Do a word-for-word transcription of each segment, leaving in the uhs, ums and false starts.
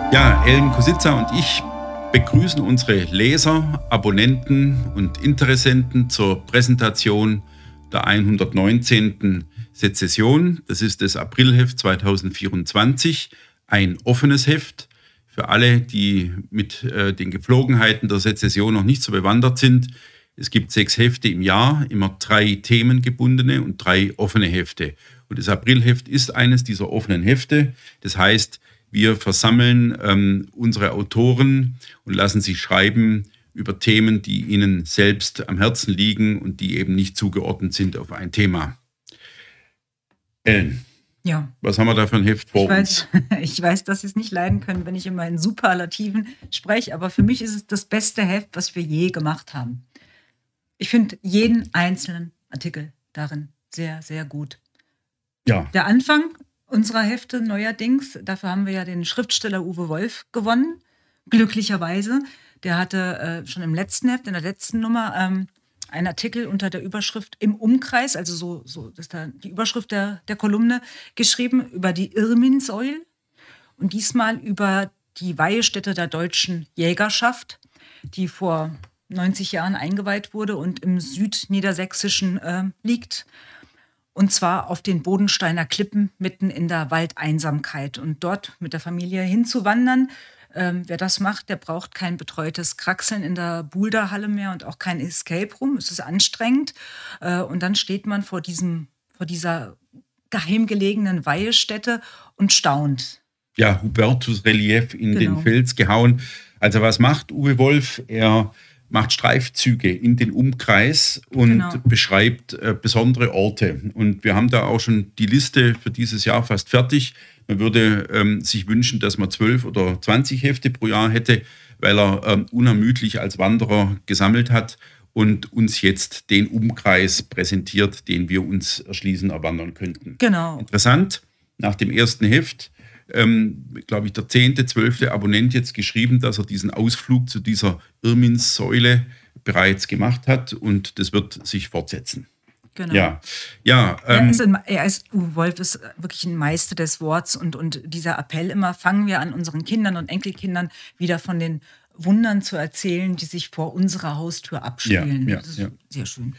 Ja, Ellen Kositza und ich begrüßen unsere Leser, Abonnenten und Interessenten zur Präsentation der hundertneunzehnten Sezession. Das ist das Aprilheft zweitausendvierundzwanzig, ein offenes Heft für alle, die mit äh, den Gepflogenheiten der Sezession noch nicht so bewandert sind. Es gibt sechs Hefte im Jahr, immer drei themengebundene und drei offene Hefte. Und das Aprilheft ist eines dieser offenen Hefte. Das heißt, wir versammeln ähm, unsere Autoren und lassen sie schreiben über Themen, die ihnen selbst am Herzen liegen und die eben nicht zugeordnet sind auf ein Thema. Ellen, ja. Was haben wir da für ein Heft vor ich uns? Weiß, ich weiß, dass Sie es nicht leiden können, wenn ich immer in Superlativen spreche, aber für mich ist es das beste Heft, was wir je gemacht haben. Ich finde jeden einzelnen Artikel darin sehr, sehr gut. Ja. Der Anfang unserer Hefte neuerdings, dafür haben wir ja den Schriftsteller Uwe Wolf gewonnen, glücklicherweise. Der hatte äh, schon im letzten Heft, in der letzten Nummer, ähm, einen Artikel unter der Überschrift Im Umkreis, also so, so das ist da die Überschrift der, der Kolumne, geschrieben über die Irminsäule und diesmal über die Weihestätte der deutschen Jägerschaft, die vor neunzig Jahren eingeweiht wurde und im Südniedersächsischen äh, liegt. Und zwar auf den Bodensteiner Klippen mitten in der Waldeinsamkeit. Und dort mit der Familie hinzuwandern, ähm, wer das macht, der braucht kein betreutes Kraxeln in der Boulderhalle mehr und auch kein Escape Room. Es ist anstrengend. Äh, und dann steht man vor, diesem, vor dieser geheim gelegenen Weihestätte und staunt. Ja, Hubertus Relief in Genau. den Fels gehauen. Also was macht Uwe Wolf? Er macht Streifzüge in den Umkreis und Genau. beschreibt äh, besondere Orte. Und wir haben da auch schon die Liste für dieses Jahr fast fertig. Man würde ähm, sich wünschen, dass man zwölf oder zwanzig Hefte pro Jahr hätte, weil er ähm, unermüdlich als Wanderer gesammelt hat und uns jetzt den Umkreis präsentiert, den wir uns erschließen, erwandern könnten. Genau. Interessant, nach dem ersten Heft Ähm, glaube ich, der zehnte, zwölfte Abonnent jetzt geschrieben, dass er diesen Ausflug zu dieser Irminsäule bereits gemacht hat und das wird sich fortsetzen. Genau. Ja, ja. Er Ähm, ist, ein, er ist, Uwe Wolf ist wirklich ein Meister des Worts und, und dieser Appell immer, fangen wir an, unseren Kindern und Enkelkindern wieder von den Wundern zu erzählen, die sich vor unserer Haustür abspielen. Ja, ja, das ist ja. sehr schön.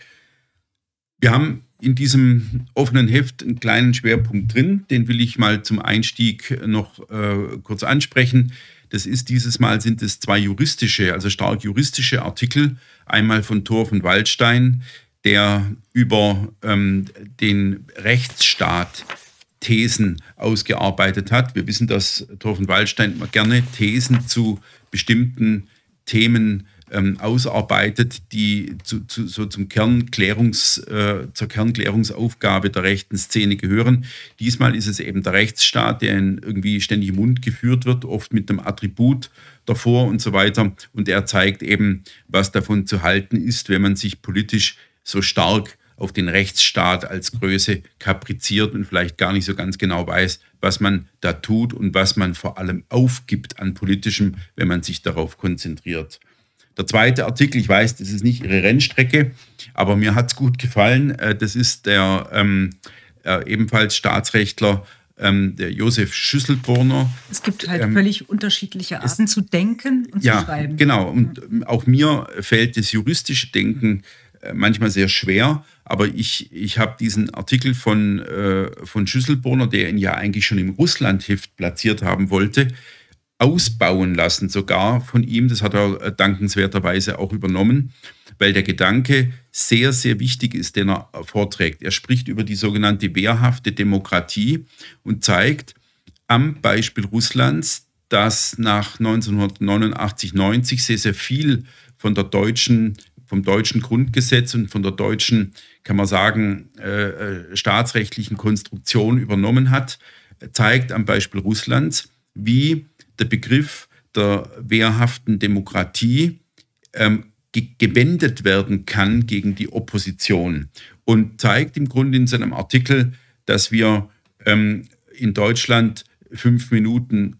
Wir haben in diesem offenen Heft einen kleinen Schwerpunkt drin, den will ich mal zum Einstieg noch äh, kurz ansprechen. Das ist dieses Mal sind es zwei juristische, also stark juristische Artikel. Einmal von Thor von Waldstein, der über ähm, den Rechtsstaat Thesen ausgearbeitet hat. Wir wissen, dass Thor von Waldstein immer gerne Thesen zu bestimmten Themen ähm, ausarbeitet, die zu, zu, so zum Kernklärungs, äh, zur Kernklärungsaufgabe der rechten Szene gehören. Diesmal ist es eben der Rechtsstaat, der in irgendwie ständig im Mund geführt wird, oft mit einem Attribut davor und so weiter. Und er zeigt eben, was davon zu halten ist, wenn man sich politisch so stark auf den Rechtsstaat als Größe kapriziert und vielleicht gar nicht so ganz genau weiß, was man da tut und was man vor allem aufgibt an Politischem, wenn man sich darauf konzentriert. Der zweite Artikel, ich weiß, das ist nicht Ihre Rennstrecke, aber mir hat es gut gefallen. Das ist der ähm, äh, ebenfalls Staatsrechtler, ähm, der Josef Schüsselborner. Es gibt halt ähm, völlig unterschiedliche Arten zu denken und ja, zu schreiben. Genau. Und ja. Auch mir fällt das juristische Denken manchmal sehr schwer, aber ich, ich habe diesen Artikel von, äh, von Schüsselborner, der ihn ja eigentlich schon im Russland-Heft platziert haben wollte, ausbauen lassen, sogar von ihm. Das hat er dankenswerterweise auch übernommen, weil der Gedanke sehr, sehr wichtig ist, den er vorträgt. Er spricht über die sogenannte wehrhafte Demokratie und zeigt am Beispiel Russlands, dass nach neunzehnhundertneunundachtzig, neunzig sehr, sehr viel von der deutschen vom deutschen Grundgesetz und von der deutschen, kann man sagen, äh, staatsrechtlichen Konstruktion übernommen hat, zeigt am Beispiel Russlands, wie der Begriff der wehrhaften Demokratie ähm, ge- gewendet werden kann gegen die Opposition und zeigt im Grunde in seinem Artikel, dass wir ähm, in Deutschland fünf Minuten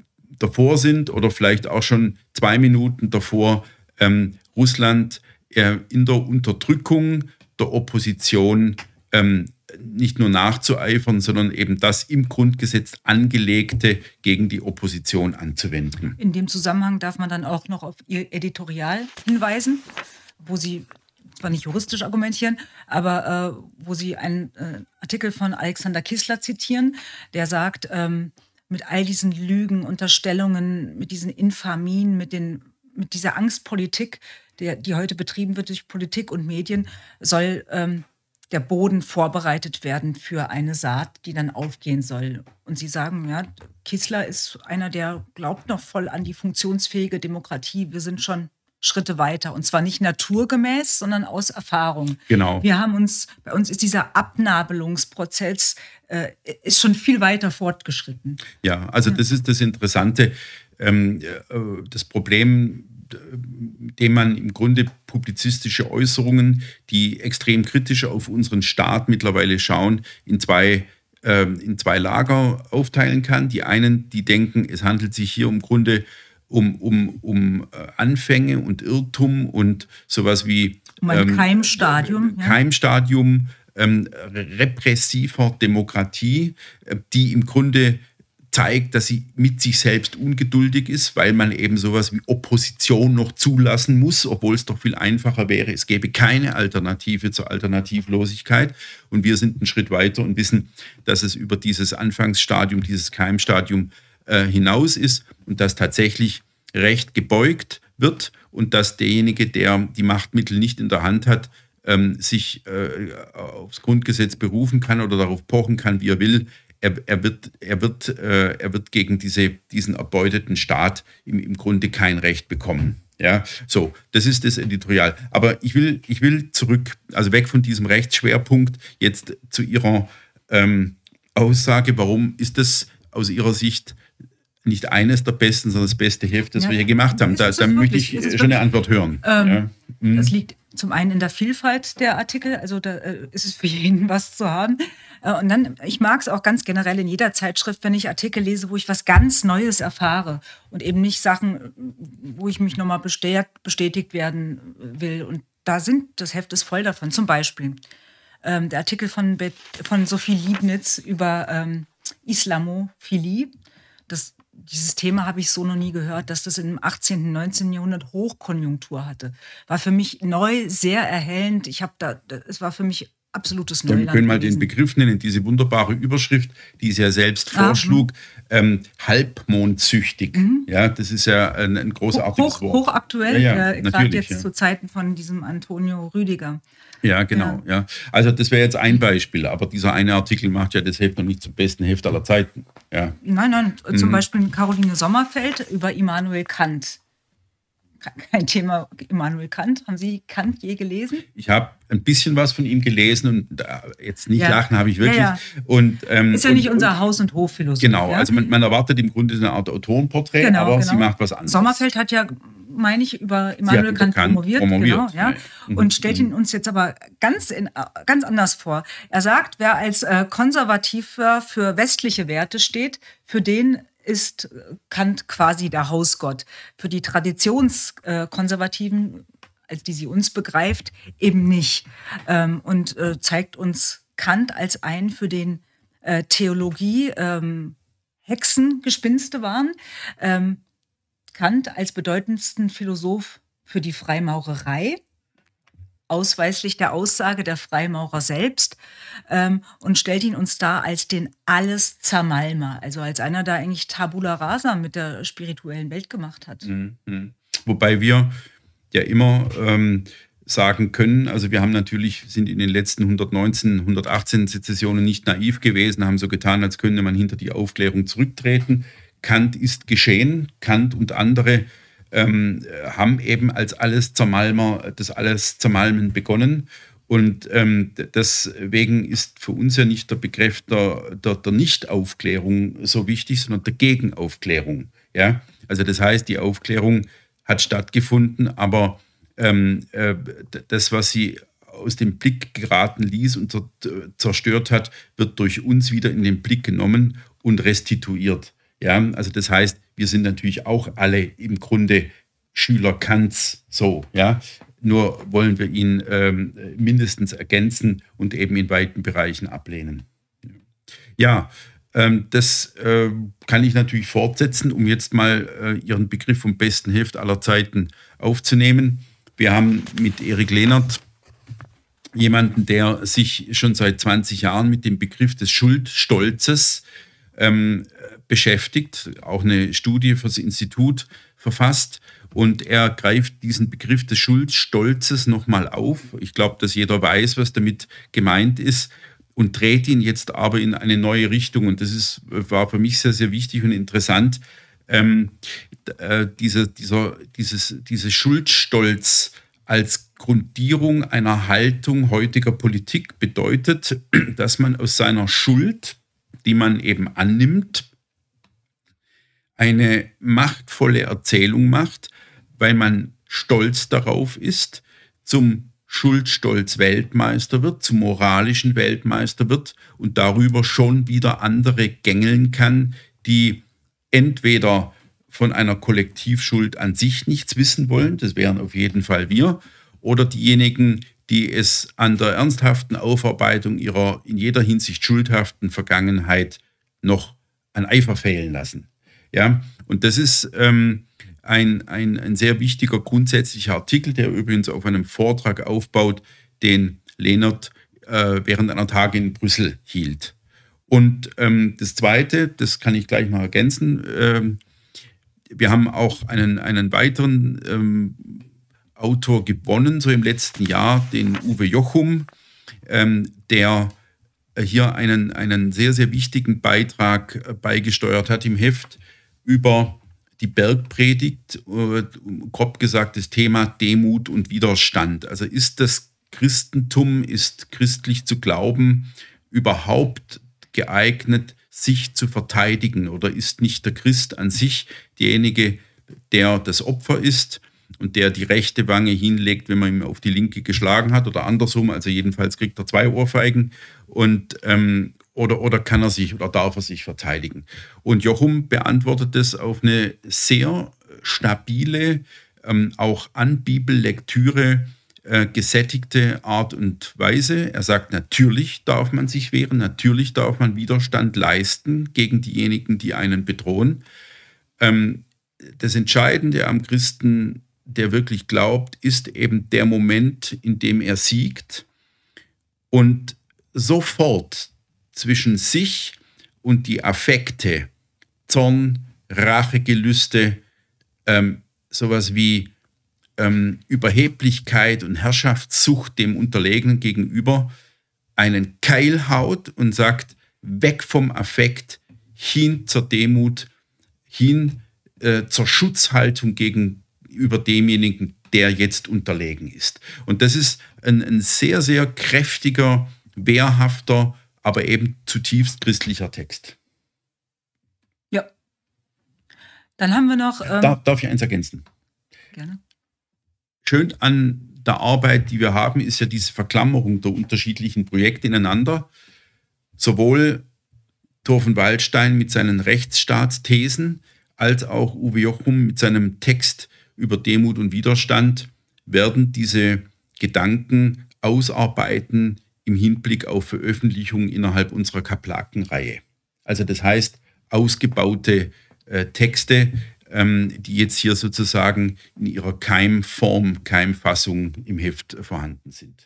davor sind oder vielleicht auch schon zwei Minuten davor, ähm, Russland in der Unterdrückung der Opposition ähm, nicht nur nachzueifern, sondern eben das im Grundgesetz angelegte gegen die Opposition anzuwenden. In dem Zusammenhang darf man dann auch noch auf Ihr Editorial hinweisen, wo Sie zwar nicht juristisch argumentieren, aber äh, wo Sie einen äh, Artikel von Alexander Kissler zitieren, der sagt, ähm, mit all diesen Lügen, Unterstellungen, mit diesen Infamien, mit, den, mit dieser Angstpolitik, der, die heute betrieben wird durch Politik und Medien, soll ähm, der Boden vorbereitet werden für eine Saat, die dann aufgehen soll. Und Sie sagen, ja, Kissler ist einer, der glaubt noch voll an die funktionsfähige Demokratie. Wir sind schon Schritte weiter. Und zwar nicht naturgemäß, sondern aus Erfahrung. Genau. Wir haben uns, bei uns ist dieser Abnabelungsprozess äh, ist schon viel weiter fortgeschritten. Ja, also ja. Das ist das Interessante. Ähm, äh, das Problem, dem man im Grunde publizistische Äußerungen, die extrem kritisch auf unseren Staat mittlerweile schauen, in zwei, äh, in zwei Lager aufteilen kann. Die einen, die denken, es handelt sich hier im Grunde um, um, um Anfänge und Irrtum und sowas wie um ein ähm, Keimstadium. Äh, Keimstadium ähm, repressiver Demokratie, äh, die im Grunde zeigt, dass sie mit sich selbst ungeduldig ist, weil man eben sowas wie Opposition noch zulassen muss, obwohl es doch viel einfacher wäre. Es gäbe keine Alternative zur Alternativlosigkeit. Und wir sind einen Schritt weiter und wissen, dass es über dieses Anfangsstadium, dieses Keimstadium äh, hinaus ist und dass tatsächlich Recht gebeugt wird und dass derjenige, der die Machtmittel nicht in der Hand hat, ähm, sich äh, aufs Grundgesetz berufen kann oder darauf pochen kann, wie er will. Er, er, wird, er, wird, äh, er wird gegen diese, diesen erbeuteten Staat im, im Grunde kein Recht bekommen. Ja, so, das ist das Editorial. Aber ich will, ich will zurück, also weg von diesem Rechtsschwerpunkt, jetzt zu Ihrer ähm, Aussage. Warum ist das aus Ihrer Sicht nicht eines der besten, sondern das beste Heft, das ja. wir hier gemacht haben? Da, da möchte ich schon wirklich eine Antwort hören. Ähm, ja. mhm. Das liegt zum einen in der Vielfalt der Artikel, also da äh, ist es für jeden was zu haben. Äh, und dann, ich mag es auch ganz generell in jeder Zeitschrift, wenn ich Artikel lese, wo ich was ganz Neues erfahre und eben nicht Sachen, wo ich mich nochmal bestätigt, bestätigt werden will. Und da sind, das Heft ist voll davon. Zum Beispiel ähm, der Artikel von, von Sophie Liebnitz über ähm, Islamophilie. Das Dieses Thema habe ich so noch nie gehört, dass das im achtzehnten, neunzehnten Jahrhundert Hochkonjunktur hatte. War für mich neu, sehr erhellend. Ich habe da, es war für mich absolutes Neuland. Wir können mal den Begriff nennen, diese wunderbare Überschrift, die sie ja selbst vorschlug, ah, ähm, halbmondsüchtig. Mhm. Ja, das ist ja ein, ein großartiges Hoch, Wort. Hochaktuell, ja, ja, äh, gerade jetzt ja. zu Zeiten von diesem Antonio Rüdiger. Ja, genau. Ja. Ja. Also das wäre jetzt ein Beispiel, aber dieser eine Artikel macht ja das Heft noch nicht zum besten Heft aller Zeiten. Ja. Nein, nein, zum mhm. Beispiel Caroline Sommerfeld über Immanuel Kant. Kein Thema Immanuel Kant. Haben Sie Kant je gelesen? Ich habe ein bisschen was von ihm gelesen und jetzt nicht ja. lachen habe ich wirklich. Ja, ja. Und, ähm, ist ja und, nicht unser Haus- und Hofphilosoph. Genau, ja? also man, man erwartet im Grunde eine Art Autorenporträt, genau, aber genau. sie macht was anderes. Sommerfeld hat ja, meine ich, über Immanuel Kant promoviert, promoviert genau, ja, ja. und stellt ihn uns jetzt aber ganz, in, ganz anders vor. Er sagt, wer als äh, Konservativer für westliche Werte steht, für den ist Kant quasi der Hausgott. Für die Traditionskonservativen, als die sie uns begreift, eben nicht. Ähm, und äh, zeigt uns Kant als einen, für den äh, Theologie ähm, Hexengespinste waren. Ähm, Kant als bedeutendsten Philosoph für die Freimaurerei, ausweislich der Aussage der Freimaurer selbst, ähm, und stellt ihn uns da als den Alles-Zermalmer, also als einer, der eigentlich Tabula Rasa mit der spirituellen Welt gemacht hat. Mhm. Wobei wir ja immer ähm, sagen können, also wir haben natürlich, sind in den letzten hundertneunzehn, hundertachtzehn Sezessionen nicht naiv gewesen, haben so getan, als könnte man hinter die Aufklärung zurücktreten. Kant ist geschehen, Kant und andere Ähm, haben eben als Alles-Zermalmer das Alles-Zermalmen begonnen. Und ähm, deswegen ist für uns ja nicht der Begriff der, der, der Nicht-Aufklärung so wichtig, sondern der Gegenaufklärung. Ja? Also das heißt, die Aufklärung hat stattgefunden, aber ähm, äh, das, was sie aus dem Blick geraten ließ und zerstört hat, wird durch uns wieder in den Blick genommen und restituiert. Ja, also das heißt, wir sind natürlich auch alle im Grunde Schüler Kants, so, ja. nur wollen wir ihn ähm, mindestens ergänzen und eben in weiten Bereichen ablehnen. Ja, ähm, das äh, kann ich natürlich fortsetzen, um jetzt mal äh, Ihren Begriff vom besten Heft aller Zeiten aufzunehmen. Wir haben mit Erik Lehnert jemanden, der sich schon seit zwanzig Jahren mit dem Begriff des Schuldstolzes ähm, beschäftigt, auch eine Studie fürs Institut verfasst. Und er greift diesen Begriff des Schuldstolzes nochmal auf. Ich glaube, dass jeder weiß, was damit gemeint ist, und dreht ihn jetzt aber in eine neue Richtung. Und das ist, war für mich sehr, sehr wichtig und interessant. Ähm, äh, diese, dieser, dieses, dieses Schuldstolz als Grundierung einer Haltung heutiger Politik bedeutet, dass man aus seiner Schuld, die man eben annimmt, eine machtvolle Erzählung macht, weil man stolz darauf ist, zum Schuldstolz-Weltmeister wird, zum moralischen Weltmeister wird und darüber schon wieder andere gängeln kann, die entweder von einer Kollektivschuld an sich nichts wissen wollen, das wären auf jeden Fall wir, oder diejenigen, die es an der ernsthaften Aufarbeitung ihrer in jeder Hinsicht schuldhaften Vergangenheit noch an Eifer fehlen lassen. Ja, und das ist ähm, ein, ein, ein sehr wichtiger grundsätzlicher Artikel, der übrigens auf einem Vortrag aufbaut, den Lehnert äh, während einer Tage in Brüssel hielt. Und ähm, das Zweite, das kann ich gleich noch ergänzen, ähm, wir haben auch einen, einen weiteren ähm, Autor gewonnen, so im letzten Jahr, den Uwe Jochum, ähm, der hier einen, einen sehr, sehr wichtigen Beitrag beigesteuert hat im Heft über die Bergpredigt, äh, grob gesagt das Thema Demut und Widerstand. Also ist das Christentum, ist christlich zu glauben, überhaupt geeignet, sich zu verteidigen? Oder ist nicht der Christ an sich derjenige, der das Opfer ist und der die rechte Wange hinlegt, wenn man ihm auf die linke geschlagen hat oder andersrum? Also jedenfalls kriegt er zwei Ohrfeigen. Und ähm, Oder, oder kann er sich oder darf er sich verteidigen? Und Jochum beantwortet das auf eine sehr stabile, ähm, auch an Bibellektüre äh, gesättigte Art und Weise. Er sagt, natürlich darf man sich wehren, natürlich darf man Widerstand leisten gegen diejenigen, die einen bedrohen. Ähm, das Entscheidende am Christen, der wirklich glaubt, ist eben der Moment, in dem er siegt und sofort zwischen sich und die Affekte, Zorn, Rachegelüste, ähm, sowas wie ähm, Überheblichkeit und Herrschaftssucht dem Unterlegenen gegenüber, einen Keil haut und sagt, weg vom Affekt, hin zur Demut, hin äh, zur Schutzhaltung gegenüber demjenigen, der jetzt unterlegen ist. Und das ist ein, ein sehr, sehr kräftiger, wehrhafter, aber eben zutiefst christlicher Text. Ja. Dann haben wir noch... Ähm darf, darf ich eins ergänzen? Gerne. Schön an der Arbeit, die wir haben, ist ja diese Verklammerung der unterschiedlichen Projekte ineinander. Sowohl Thorfen Waldstein mit seinen Rechtsstaatsthesen als auch Uwe Jochum mit seinem Text über Demut und Widerstand werden diese Gedanken ausarbeiten im Hinblick auf Veröffentlichung innerhalb unserer Kaplakenreihe. Also das heißt, ausgebaute äh, Texte, ähm, die jetzt hier sozusagen in ihrer Keimform, Keimfassung im Heft vorhanden sind.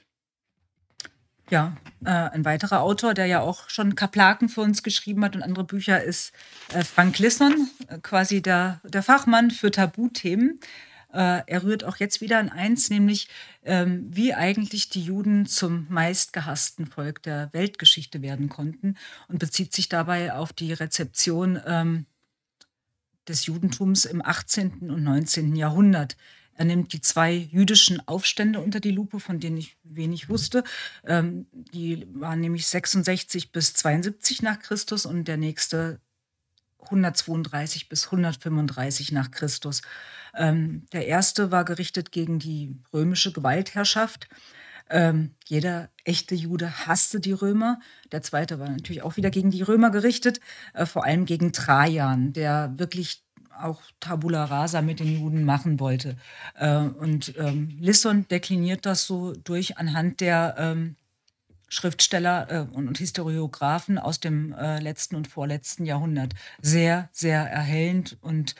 Ja, äh, ein weiterer Autor, der ja auch schon Kaplaken für uns geschrieben hat und andere Bücher, ist äh, Frank Lisson, äh, quasi der, der Fachmann für Tabuthemen. Er rührt auch jetzt wieder an eins, nämlich ähm, wie eigentlich die Juden zum meistgehassten Volk der Weltgeschichte werden konnten und bezieht sich dabei auf die Rezeption ähm, des Judentums im achtzehnten und neunzehnten Jahrhundert. Er nimmt die zwei jüdischen Aufstände unter die Lupe, von denen ich wenig wusste. Ähm, die waren nämlich sechsundsechzig bis zweiundsiebzig nach Christus und der nächste hundertzweiunddreißig bis hundertfünfunddreißig nach Christus. Ähm, der erste war gerichtet gegen die römische Gewaltherrschaft. Ähm, jeder echte Jude hasste die Römer. Der zweite war natürlich auch wieder gegen die Römer gerichtet, äh, vor allem gegen Trajan, der wirklich auch Tabula Rasa mit den Juden machen wollte. Äh, und ähm, Lisson dekliniert das so durch anhand der ähm, Schriftsteller äh, und, und Historiographen aus dem äh, letzten und vorletzten Jahrhundert. Sehr, sehr erhellend und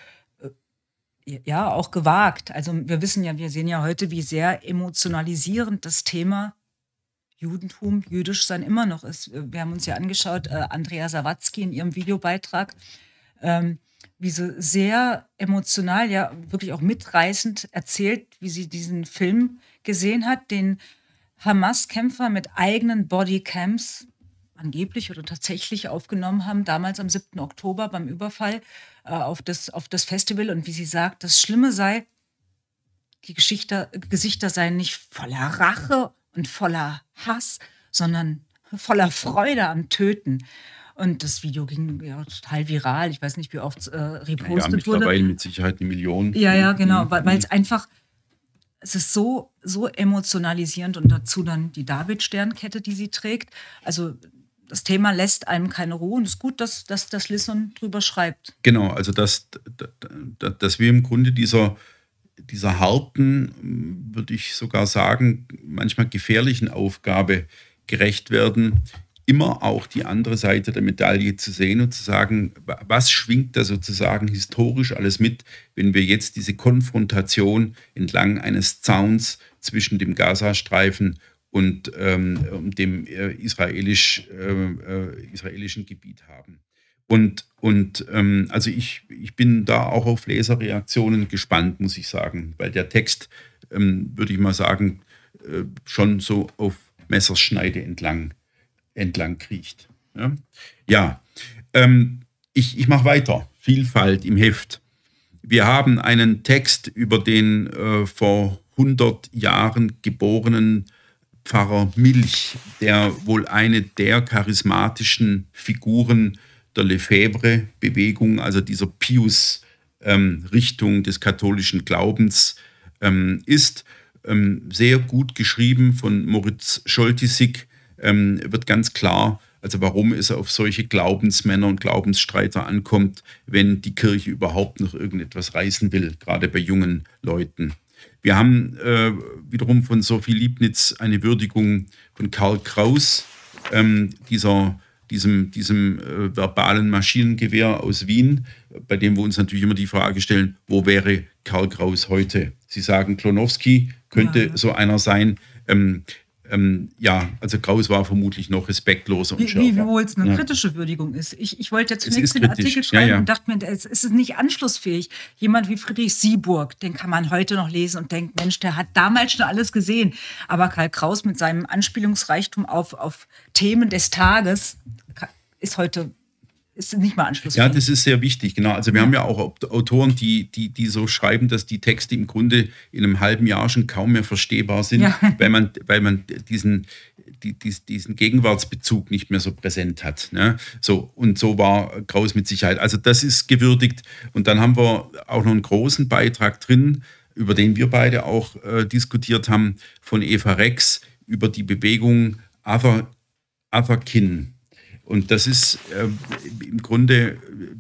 äh, ja, auch gewagt. Also wir wissen ja, wir sehen ja heute, wie sehr emotionalisierend das Thema Judentum, jüdisch sein immer noch ist. Wir haben uns ja angeschaut, äh, Andrea Sawatzki in ihrem Videobeitrag, ähm, wie sie sehr emotional, ja wirklich auch mitreißend erzählt, wie sie diesen Film gesehen hat, den Hamas-Kämpfer mit eigenen Bodycams angeblich oder tatsächlich aufgenommen haben, damals am siebten Oktober beim Überfall äh, auf, das, auf das Festival. Und wie sie sagt, das Schlimme sei, die Geschichte, Gesichter seien nicht voller Rache und voller Hass, sondern voller Freude am Töten. Und das Video ging ja total viral. Ich weiß nicht, wie oft es äh, repostet ja, mittlerweile wurde. Mit Sicherheit eine Million. Ja, ja, genau, weil weil es einfach, es ist so, so emotionalisierend und dazu dann die David-Sternkette, die sie trägt. Also das Thema lässt einem keine Ruhe und es ist gut, dass, dass, dass Lisson drüber schreibt. Genau, also dass, dass, dass wir im Grunde dieser, dieser harten, würde ich sogar sagen, manchmal gefährlichen Aufgabe gerecht werden, immer auch die andere Seite der Medaille zu sehen und zu sagen, was schwingt da sozusagen historisch alles mit, wenn wir jetzt diese Konfrontation entlang eines Zauns zwischen dem Gazastreifen und ähm, dem äh, israelisch, äh, äh, israelischen Gebiet haben. Und, und ähm, also ich, ich bin da auch auf Leserreaktionen gespannt, muss ich sagen, weil der Text, ähm, würde ich mal sagen, äh, schon so auf Messerschneide entlang entlang kriecht. Ja, ja ähm, ich, ich mache weiter. Vielfalt im Heft. Wir haben einen Text über den äh, vor hundert Jahren geborenen Pfarrer Milch, der wohl eine der charismatischen Figuren der Lefebvre-Bewegung, also dieser Pius-Richtung ähm, des katholischen Glaubens ähm, ist. Ähm, sehr gut geschrieben von Moritz Scholtisig. Ähm, wird ganz klar, also warum es auf solche Glaubensmänner und Glaubensstreiter ankommt, wenn die Kirche überhaupt noch irgendetwas reißen will, gerade bei jungen Leuten. Wir haben äh, wiederum von Sophie Liebnitz eine Würdigung von Karl Kraus, ähm, dieser, diesem, diesem äh, verbalen Maschinengewehr aus Wien, bei dem wir uns natürlich immer die Frage stellen, wo wäre Karl Kraus heute? Sie sagen, Klonowski könnte ja. so einer sein. Ähm, Ähm, ja, also Kraus war vermutlich noch respektlos und schärfer. Wie, wie wohl es eine ja. kritische Würdigung ist. Ich, ich wollte ja zunächst den Artikel schreiben ja, ja. und dachte mir, es ist nicht anschlussfähig. Jemand wie Friedrich Sieburg, den kann man heute noch lesen und denkt, Mensch, der hat damals schon alles gesehen. Aber Karl Kraus mit seinem Anspielungsreichtum auf, auf Themen des Tages ist heute ist nicht mal anschlussfähig. Ja, das ist sehr wichtig, genau. Also wir ja. haben ja auch Autoren, die, die, die so schreiben, dass die Texte im Grunde in einem halben Jahr schon kaum mehr verstehbar sind, ja. weil man, weil man diesen, die, diesen Gegenwartsbezug nicht mehr so präsent hat. Ne? So, und so war Kraus mit Sicherheit. Also das ist gewürdigt. Und dann haben wir auch noch einen großen Beitrag drin, über den wir beide auch äh, diskutiert haben, von Eva Rex, über die Bewegung Other, Otherkin. Und das ist äh, im Grunde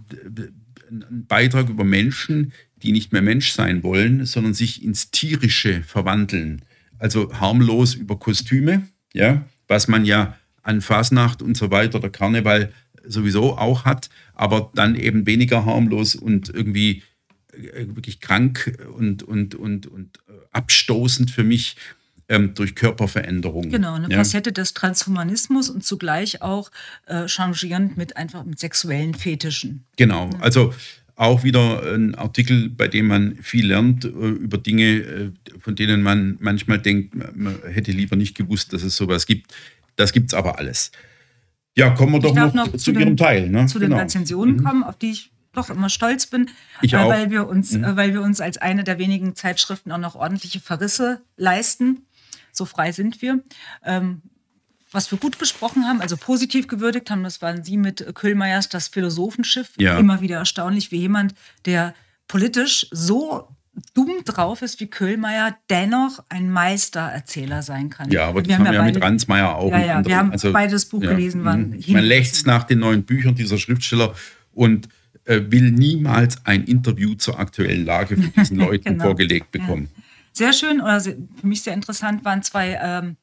äh, ein Beitrag über Menschen, die nicht mehr Mensch sein wollen, sondern sich ins Tierische verwandeln. Also harmlos über Kostüme, ja, was man ja an Fasnacht und so weiter, der Karneval sowieso auch hat, aber dann eben weniger harmlos und irgendwie äh, wirklich krank und, und, und, und abstoßend für mich. Ähm, durch Körperveränderungen. Genau, eine ja. Facette des Transhumanismus und zugleich auch äh, changierend mit einfach mit sexuellen Fetischen. Genau, ja. Also auch wieder ein Artikel, bei dem man viel lernt äh, über Dinge, äh, von denen man manchmal denkt, man hätte lieber nicht gewusst, dass es sowas gibt. Das gibt es aber alles. Ja, kommen wir ich doch noch, noch zu, zu Ihrem den, Teil. Ne? Zu genau. den Rezensionen mhm. kommen, auf die ich doch immer stolz bin, ich äh, auch. Weil, wir uns, mhm. äh, weil wir uns als eine der wenigen Zeitschriften auch noch ordentliche Verrisse leisten. So frei sind wir. Ähm, was wir gut besprochen haben, also positiv gewürdigt haben, das waren Sie mit Köhlmeiers Das Philosophenschiff. Ja. Immer wieder erstaunlich, wie jemand, der politisch so dumm drauf ist wie Köhlmeier, dennoch ein Meistererzähler sein kann. Ja, aber das wir haben wir ja beide, mit Ransmayr auch. Ja, ja, wir haben also, beide das Buch ja, gelesen. Waren man lechzt nach den neuen Büchern dieser Schriftsteller und äh, will niemals ein Interview zur aktuellen Lage von diesen Leuten genau. vorgelegt bekommen. Ja. Sehr schön, oder für mich sehr interessant waren zwei ähm,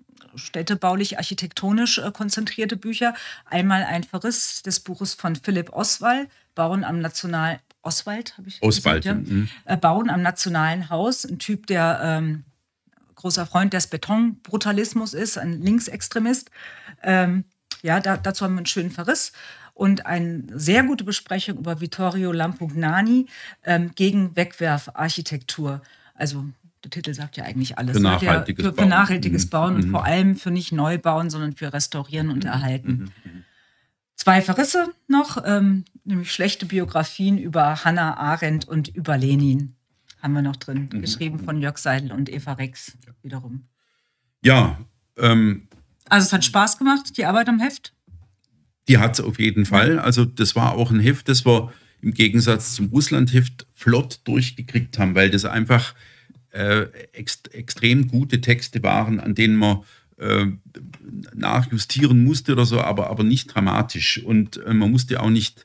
städtebaulich-architektonisch äh, konzentrierte Bücher. Einmal ein Verriss des Buches von Philipp Oswald, Bauen am National... Oswald, habe ich Oswald, gesagt, ja? mhm. äh, Bauen am Nationalen Haus, ein Typ, der ähm, großer Freund des Betonbrutalismus ist, ein Linksextremist. Ähm, ja, da, dazu haben wir einen schönen Verriss. Und eine sehr gute Besprechung über Vittorio Lampugnani ähm, gegen Wegwerfarchitektur. Also der Titel sagt ja eigentlich alles. Für nachhaltiges ne? der, für, Bauen. Für nachhaltiges mhm. Bauen und mhm. vor allem für nicht Neubauen, sondern für Restaurieren und Erhalten. Mhm. Zwei Verrisse noch, ähm, nämlich schlechte Biografien über Hannah Arendt und über Lenin haben wir noch drin. Mhm. Geschrieben von Jörg Seidel und Eva Rex wiederum. Ja. Ähm, also es hat Spaß gemacht, die Arbeit am Heft? Die hat es auf jeden Fall. Also das war auch ein Heft, das wir im Gegensatz zum Russland-Heft flott durchgekriegt haben, weil das einfach äh, ext extrem gute Texte waren, an denen man äh, nachjustieren musste oder so, aber, aber nicht dramatisch. Und äh, man musste auch nicht,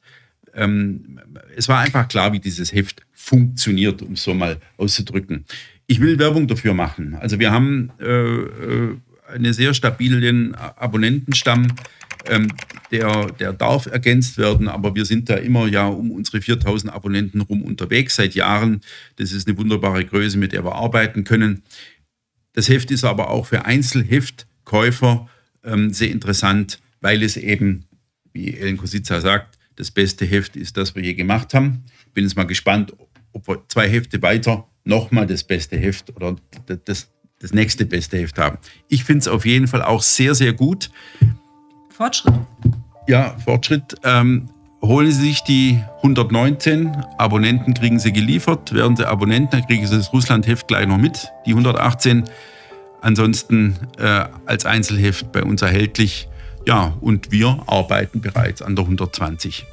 ähm, es war einfach klar, wie dieses Heft funktioniert, um es so mal auszudrücken. Ich will Werbung dafür machen. Also wir haben äh, äh, einen sehr stabilen Abonnentenstamm. Ähm, der, der darf ergänzt werden, aber wir sind da immer ja um unsere viertausend Abonnenten rum unterwegs seit Jahren. Das ist eine wunderbare Größe, mit der wir arbeiten können. Das Heft ist aber auch für Einzelheftkäufer ähm, sehr interessant, weil es eben, wie Ellen Kosica sagt, das beste Heft ist, das wir je gemacht haben. Ich bin jetzt mal gespannt, ob wir zwei Hefte weiter nochmal das beste Heft oder das, das nächste beste Heft haben. Ich finde es auf jeden Fall auch sehr, sehr gut. Fortschritt. Ja, Fortschritt. Ähm, holen Sie sich die hundertneunzehn, Abonnenten kriegen Sie geliefert. Werden Sie Abonnenten, dann kriegen Sie das Russland-Heft gleich noch mit, die hundertachtzehn. Ansonsten äh, als Einzelheft bei uns erhältlich. Ja, und wir arbeiten bereits an der hundertzwanzig.